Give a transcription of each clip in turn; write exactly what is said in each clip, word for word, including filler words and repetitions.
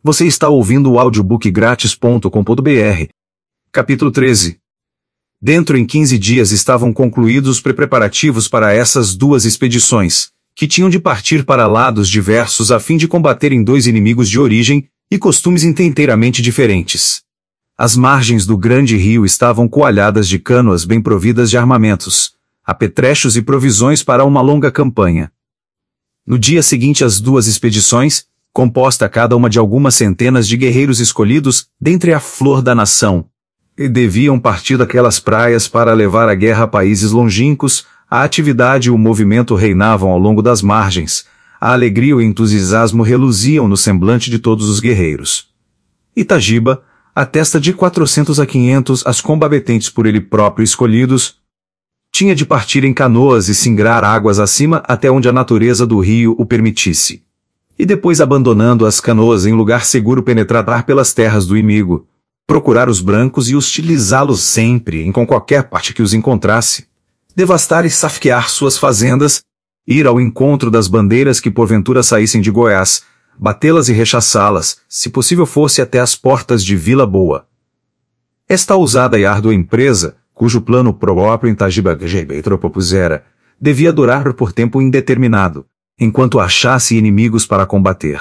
Você está ouvindo o audiobook grátis ponto com ponto br. Capítulo treze. Dentro em quinze dias estavam concluídos os preparativos para essas duas expedições, que tinham de partir para lados diversos a fim de combaterem dois inimigos de origem e costumes inteiramente diferentes. As margens do grande rio estavam coalhadas de canoas bem providas de armamentos, apetrechos e provisões para uma longa campanha. No dia seguinte às duas expedições, composta cada uma de algumas centenas de guerreiros escolhidos dentre a flor da nação, e deviam partir daquelas praias para levar a guerra a países longínquos. A atividade e o movimento reinavam ao longo das margens, a alegria e o entusiasmo reluziam no semblante de todos os guerreiros. Itagiba, a testa de quatrocentos a quinhentos as combatentes por ele próprio escolhidos, tinha de partir em canoas e singrar águas acima até onde a natureza do rio o permitisse. E depois, abandonando as canoas em lugar seguro, penetrar pelas terras do inimigo, procurar os brancos e hostilizá-los sempre em com qualquer parte que os encontrasse, devastar e saquear suas fazendas, ir ao encontro das bandeiras que porventura saíssem de Goiás, batê-las e rechaçá-las, se possível fosse até as portas de Vila Boa. Esta ousada e árdua empresa, cujo plano próprio Itagiba propusera, devia durar por tempo indeterminado, enquanto achasse inimigos para combater.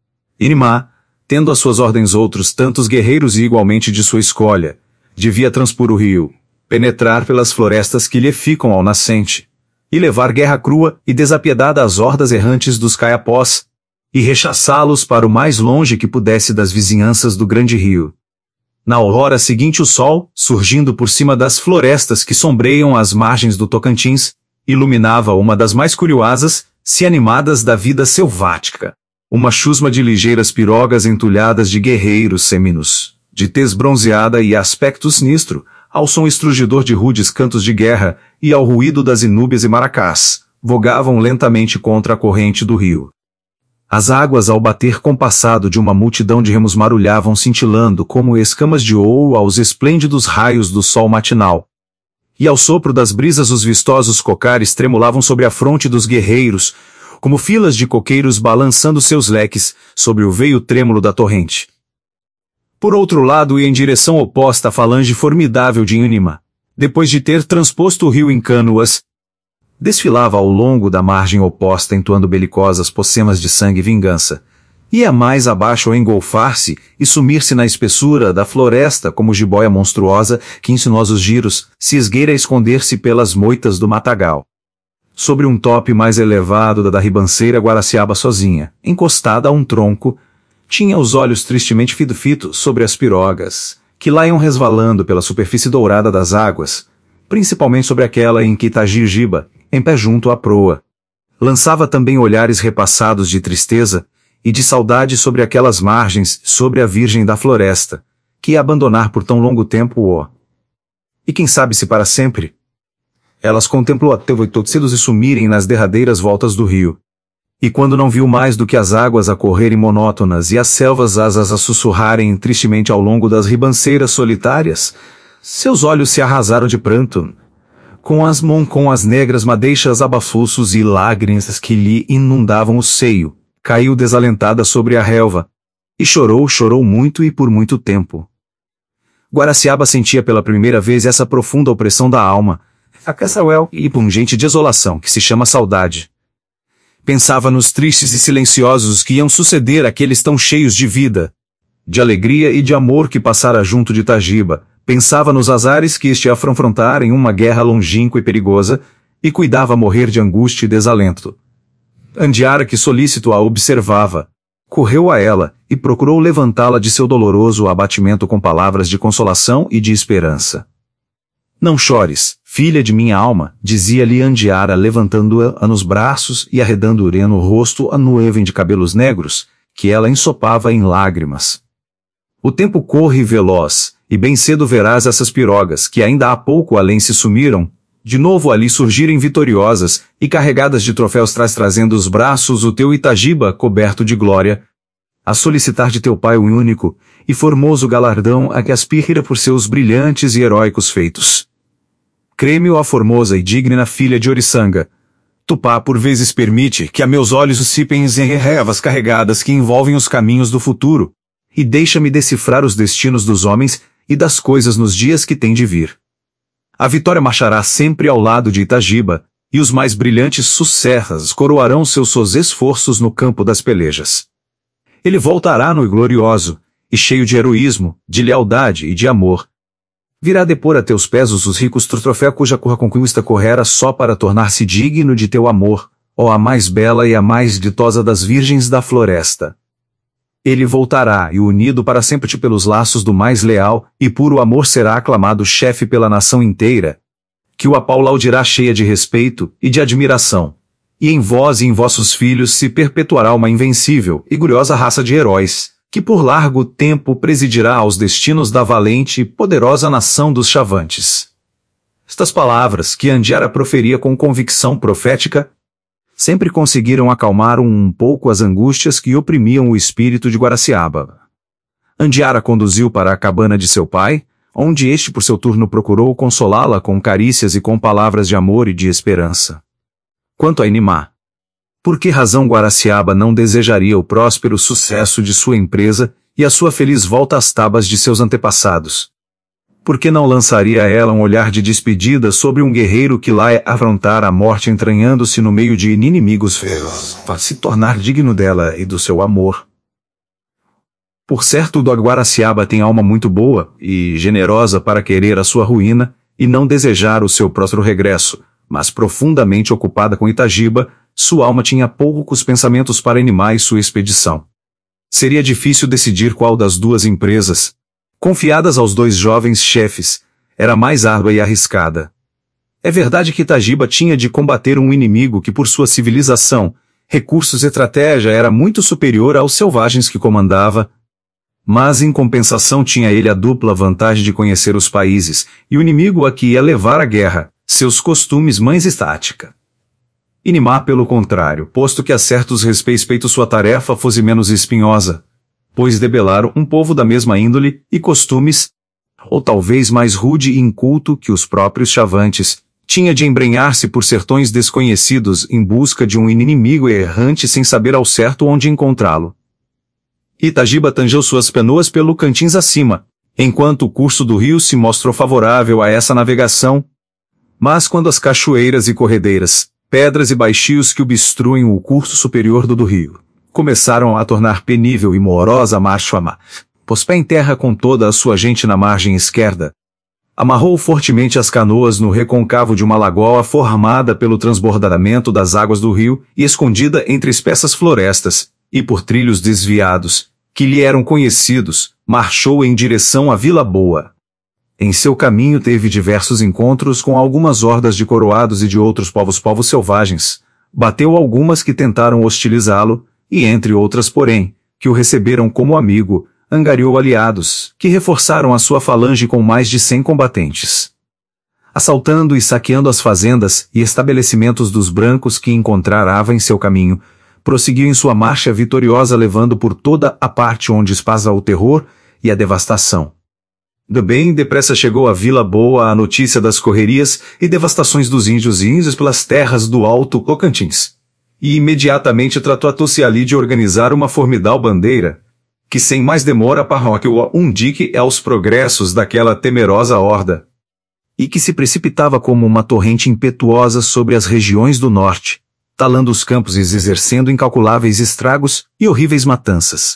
Inimá, tendo às suas ordens outros tantos guerreiros e igualmente de sua escolha, devia transpor o rio, penetrar pelas florestas que lhe ficam ao nascente, e levar guerra crua e desapiedada às hordas errantes dos caiapós, e rechaçá-los para o mais longe que pudesse das vizinhanças do grande rio. Na aurora seguinte, o sol, surgindo por cima das florestas que sombreiam as margens do Tocantins, iluminava uma das mais curiosas, se animadas da vida selvática, uma chusma de ligeiras pirogas entulhadas de guerreiros seminos, de tez bronzeada e aspecto sinistro, ao som estrugidor de rudes cantos de guerra e ao ruído das inúbias e maracás, vogavam lentamente contra a corrente do rio. As águas, ao bater compassado de uma multidão de remos, marulhavam cintilando como escamas de ouro aos esplêndidos raios do sol matinal. E ao sopro das brisas os vistosos cocares tremulavam sobre a fronte dos guerreiros, como filas de coqueiros balançando seus leques sobre o veio trêmulo da torrente. Por outro lado, e em direção oposta, a falange formidável de Inimá, depois de ter transposto o rio em canoas, desfilava ao longo da margem oposta entoando belicosas poemas de sangue e vingança. Ia mais abaixo ao engolfar-se e sumir-se na espessura da floresta como jiboia monstruosa que em sinuosos giros se esgueira a esconder-se pelas moitas do matagal. Sobre um tope mais elevado da da ribanceira, Guaraciaba sozinha, encostada a um tronco, tinha os olhos tristemente fitos sobre as pirogas, que lá iam resvalando pela superfície dourada das águas, principalmente sobre aquela em que Itagiba, em pé junto à proa, lançava também olhares repassados de tristeza e de saudade sobre aquelas margens, sobre a Virgem da Floresta, que ia abandonar por tão longo tempo o... E quem sabe se para sempre? Elas contemplou até cedos e sumirem nas derradeiras voltas do rio. E quando não viu mais do que as águas a correrem monótonas e as selvas asas a sussurrarem tristemente ao longo das ribanceiras solitárias, seus olhos se arrasaram de pranto, com as mãos com as negras madeixas abafulsos e lágrimas que lhe inundavam o seio, caiu desalentada sobre a relva, e chorou, chorou muito e por muito tempo. Guaraciaba sentia pela primeira vez essa profunda opressão da alma, a cruel e pungente desolação que se chama saudade. Pensava nos tristes e silenciosos que iam suceder àqueles tão cheios de vida, de alegria e de amor que passara junto de Itagiba. Pensava nos azares que este afrontara em uma guerra longínqua e perigosa, e cuidava morrer de angústia e desalento. Andiara, que solícito a observava, correu a ela e procurou levantá-la de seu doloroso abatimento com palavras de consolação e de esperança. Não chores, filha de minha alma, dizia-lhe Andiara, levantando-a nos braços e arredando ureno o rosto a nuvem de cabelos negros, que ela ensopava em lágrimas. O tempo corre veloz, e bem cedo verás essas pirogas, que ainda há pouco além se sumiram, de novo ali surgirem vitoriosas, e carregadas de troféus traz trazendo os braços o teu Itagiba coberto de glória, a solicitar de teu pai o único e formoso galardão a que aspira por seus brilhantes e heróicos feitos. Creme-o a formosa e digna filha de Oriçanga. Tupá por vezes permite que a meus olhos sipem em ervas carregadas que envolvem os caminhos do futuro, e deixa-me decifrar os destinos dos homens e das coisas nos dias que têm de vir. A vitória marchará sempre ao lado de Itagiba, e os mais brilhantes sucessas coroarão seus seus esforços no campo das pelejas. Ele voltará no glorioso, e cheio de heroísmo, de lealdade e de amor. Virá depor a teus pés os ricos troféus cuja conquista correra só para tornar-se digno de teu amor, ó a mais bela e a mais ditosa das virgens da floresta. Ele voltará e unido para sempre pelos laços do mais leal e puro amor será aclamado chefe pela nação inteira, que o aplaudirá cheia de respeito e de admiração. E em vós e em vossos filhos se perpetuará uma invencível e gloriosa raça de heróis, que por largo tempo presidirá aos destinos da valente e poderosa nação dos Chavantes. Estas palavras, que Andiara proferia com convicção profética, sempre conseguiram acalmar um pouco as angústias que oprimiam o espírito de Guaraciaba. Andiara conduziu para a cabana de seu pai, onde este por seu turno procurou consolá-la com carícias e com palavras de amor e de esperança. Quanto a Inimá, por que razão Guaraciaba não desejaria o próspero sucesso de sua empresa e a sua feliz volta às tabas de seus antepassados? Por que não lançaria ela um olhar de despedida sobre um guerreiro que lá afrontara a morte entranhando-se no meio de inimigos ferozes, para se tornar digno dela e do seu amor? Por certo, do Guaraciaba tem alma muito boa e generosa para querer a sua ruína e não desejar o seu próspero regresso, mas profundamente ocupada com Itagiba, sua alma tinha poucos pensamentos para animar sua expedição. Seria difícil decidir qual das duas empresas, confiadas aos dois jovens chefes, era mais árdua e arriscada. É verdade que Itagiba tinha de combater um inimigo que por sua civilização, recursos e estratégia era muito superior aos selvagens que comandava, mas em compensação tinha ele a dupla vantagem de conhecer os países e o inimigo a que ia levar a guerra, seus costumes, mães e tática. Inimá, pelo contrário, posto que a certos respeitos sua tarefa fosse menos espinhosa, pois debelaram um povo da mesma índole e costumes, ou talvez mais rude e inculto que os próprios Chavantes, tinha de embrenhar-se por sertões desconhecidos em busca de um inimigo errante sem saber ao certo onde encontrá-lo. Itagiba tangeu suas canoas pelo cantins acima, enquanto o curso do rio se mostrou favorável a essa navegação, mas quando as cachoeiras e corredeiras, pedras e baixios que obstruem o curso superior do, do rio, começaram a tornar penível e morosa a marcha, pôs pé em terra com toda a sua gente na margem esquerda, amarrou fortemente as canoas no recôncavo de uma lagoa formada pelo transbordamento das águas do rio e escondida entre espessas florestas, e por trilhos desviados, que lhe eram conhecidos, marchou em direção à Vila Boa. Em seu caminho teve diversos encontros com algumas hordas de coroados e de outros povos povos selvagens, bateu algumas que tentaram hostilizá-lo, e entre outras porém, que o receberam como amigo, angariou aliados, que reforçaram a sua falange com mais de cem combatentes. Assaltando e saqueando as fazendas e estabelecimentos dos brancos que encontrava em seu caminho, prosseguiu em sua marcha vitoriosa levando por toda a parte onde espasa o terror e a devastação. De bem depressa chegou à Vila Boa a notícia das correrias e devastações dos índios e índios pelas terras do Alto Tocantins, e imediatamente tratou-se ali de organizar uma formidável bandeira, que sem mais demora parroquiou um dique aos progressos daquela temerosa horda, e que se precipitava como uma torrente impetuosa sobre as regiões do norte, talando os campos e exercendo incalculáveis estragos e horríveis matanças.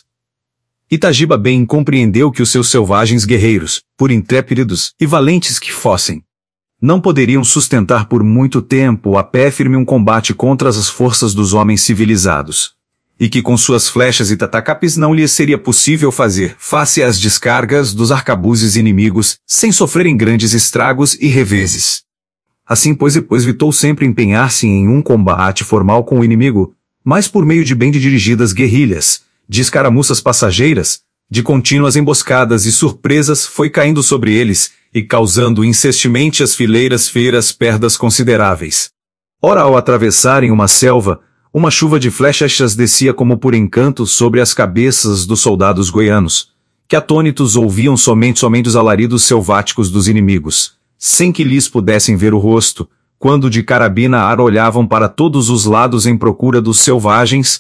Itagiba bem compreendeu que os seus selvagens guerreiros, por intrépidos e valentes que fossem, não poderiam sustentar por muito tempo a pé firme um combate contra as forças dos homens civilizados, e que com suas flechas e tatacapes não lhes seria possível fazer face às descargas dos arcabuzes inimigos, sem sofrerem grandes estragos e reveses. Assim pois depois evitou sempre empenhar-se em um combate formal com o inimigo, mas por meio de bem dirigidas guerrilhas, de escaramuças passageiras, de contínuas emboscadas e surpresas foi caindo sobre eles, e causando incessantemente as fileiras feiras perdas consideráveis. Ora ao atravessarem uma selva, uma chuva de flechas descia como por encanto sobre as cabeças dos soldados goianos, que atônitos ouviam somente somente os alaridos selváticos dos inimigos, sem que lhes pudessem ver o rosto, quando de carabina a ar olhavam para todos os lados em procura dos selvagens,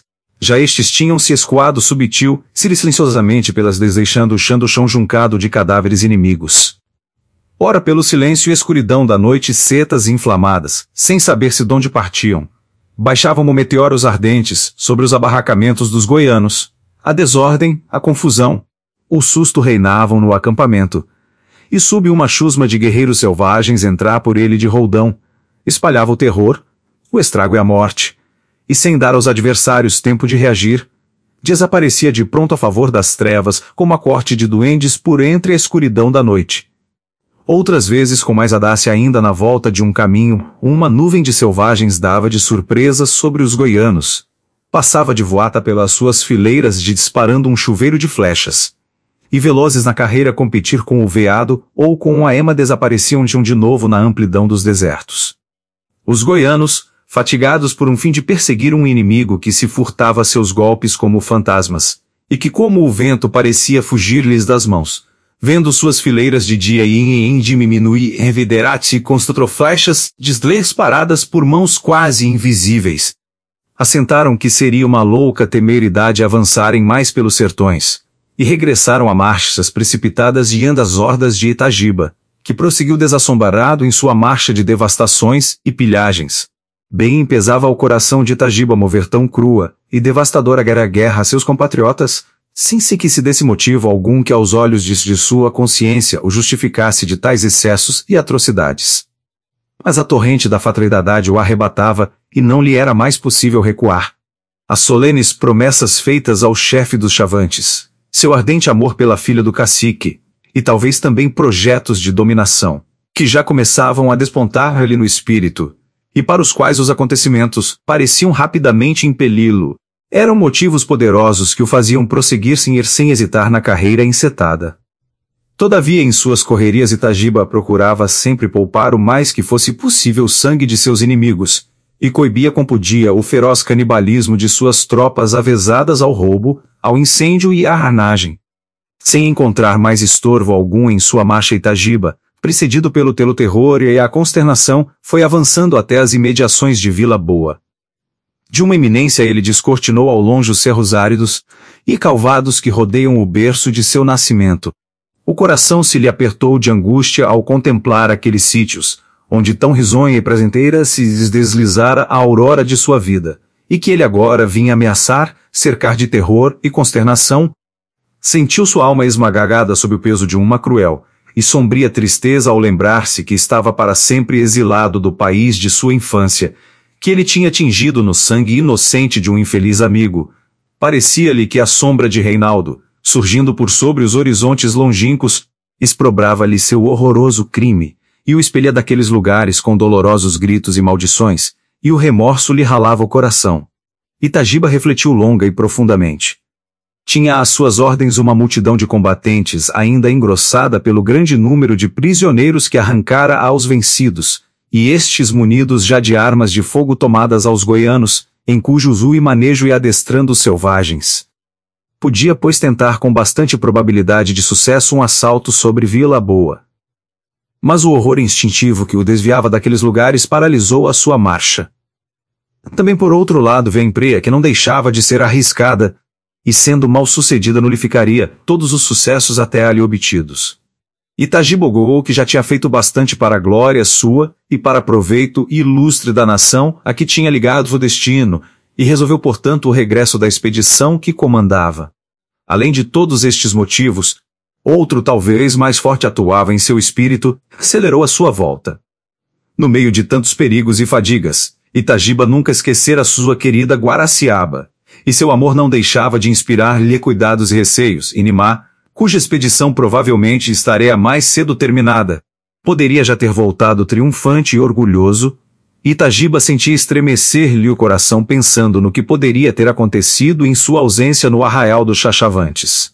Já estes tinham se escoado subtil, silenciosamente pelas deixando o chão juncado de cadáveres inimigos. Ora pelo silêncio e escuridão da noite setas inflamadas, sem saber se donde partiam. Baixavam como meteoros ardentes sobre os abarracamentos dos goianos. A desordem, a confusão, o susto reinavam no acampamento. E sob uma chusma de guerreiros selvagens entrar por ele de roldão, espalhava o terror, o estrago e a morte. E sem dar aos adversários tempo de reagir, desaparecia de pronto a favor das trevas como a corte de duendes por entre a escuridão da noite. Outras vezes, com mais audácia ainda na volta de um caminho, uma nuvem de selvagens dava de surpresa sobre os goianos. Passava de voata pelas suas fileiras de disparando um chuveiro de flechas. E velozes na carreira competir com o veado ou com a ema desapareciam de um de novo na amplidão dos desertos. Os goianos, fatigados por um fim de perseguir um inimigo que se furtava a seus golpes como fantasmas, e que como o vento parecia fugir-lhes das mãos, vendo suas fileiras de dia e em diminuir enviderate contra flechas disparadas por mãos quase invisíveis, assentaram que seria uma louca temeridade avançarem mais pelos sertões, e regressaram a marchas precipitadas diante das hordas de Itagiba, que prosseguiu desassombrado em sua marcha de devastações e pilhagens. Bem pesava ao coração de Itagiba mover tão crua e devastadora guerra a seus compatriotas, sem se que se desse motivo algum que aos olhos de, de sua consciência o justificasse de tais excessos e atrocidades. Mas a torrente da fatalidade o arrebatava, e não lhe era mais possível recuar. As solenes promessas feitas ao chefe dos Chavantes, seu ardente amor pela filha do cacique, e talvez também projetos de dominação, que já começavam a despontar-lhe no espírito, e para os quais os acontecimentos pareciam rapidamente impeli-lo, eram motivos poderosos que o faziam prosseguir sem ir sem hesitar na carreira encetada. Todavia em suas correrias Itagiba procurava sempre poupar o mais que fosse possível o sangue de seus inimigos, e coibia como podia o feroz canibalismo de suas tropas avezadas ao roubo, ao incêndio e à arnagem. Sem encontrar mais estorvo algum em sua marcha Itagiba, precedido pelo telo terror e a consternação, foi avançando até as imediações de Vila Boa. De uma eminência ele descortinou ao longe os cerros áridos e calvados que rodeiam o berço de seu nascimento. O coração se lhe apertou de angústia ao contemplar aqueles sítios, onde tão risonha e prazenteira se deslizara a aurora de sua vida, e que ele agora vinha ameaçar, cercar de terror e consternação. Sentiu sua alma esmagada sob o peso de uma cruel e sombria tristeza ao lembrar-se que estava para sempre exilado do país de sua infância, que ele tinha tingido no sangue inocente de um infeliz amigo. Parecia-lhe que a sombra de Reinaldo, surgindo por sobre os horizontes longínquos, exprobrava-lhe seu horroroso crime, e o expelha daqueles lugares com dolorosos gritos e maldições, e o remorso lhe ralava o coração. Itagiba refletiu longa e profundamente. Tinha às suas ordens uma multidão de combatentes ainda engrossada pelo grande número de prisioneiros que arrancara aos vencidos, e estes munidos já de armas de fogo tomadas aos goianos, em cujo uso e manejo e adestrando os selvagens. Podia, pois, tentar com bastante probabilidade de sucesso um assalto sobre Vila Boa. Mas o horror instintivo que o desviava daqueles lugares paralisou a sua marcha. Também por outro lado veio a empreia que não deixava de ser arriscada, e sendo mal sucedida nulificaria todos os sucessos até ali obtidos. Itagiba julgou que já tinha feito bastante para a glória sua, e para proveito ilustre da nação a que tinha ligado o destino, e resolveu portanto o regresso da expedição que comandava. Além de todos estes motivos, outro talvez mais forte atuava em seu espírito, acelerou a sua volta. No meio de tantos perigos e fadigas, Itagiba nunca esquecera sua querida Guaraciaba, e seu amor não deixava de inspirar-lhe cuidados e receios, e Nimá, cuja expedição provavelmente estaria mais cedo terminada, poderia já ter voltado triunfante e orgulhoso. Itagiba sentia estremecer-lhe o coração pensando no que poderia ter acontecido em sua ausência no arraial dos Chachavantes.